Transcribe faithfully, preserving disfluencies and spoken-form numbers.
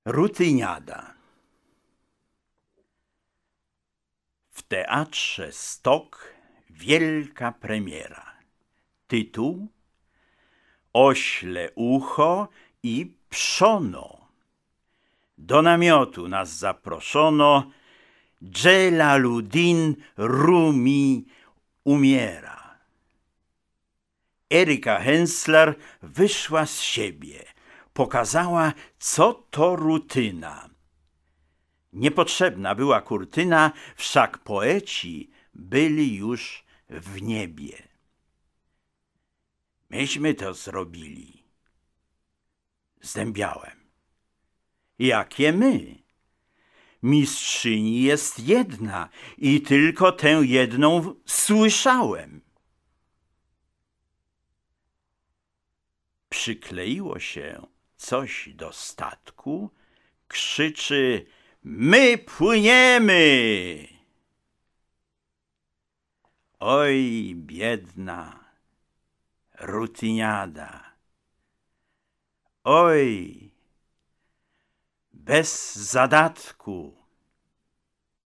Rutyniada. W teatrze Stok wielka premiera. Tytuł: Ośle ucho i pszono. Do namiotu nas zaproszono. Dżelaluddin Rumi umiera. Eryka Hensler wyszła z siebie. Pokazała, co to rutyna. Niepotrzebna była kurtyna, wszak poeci byli już w niebie. Myśmy to zrobili. Zdębiałem. Jakie my? Mistrzyni jest jedna i tylko tę jedną słyszałem. Przykleiło się coś do statku, krzyczy: my płyniemy! Oj, biedna rutyniada! Oj, bez zadatku!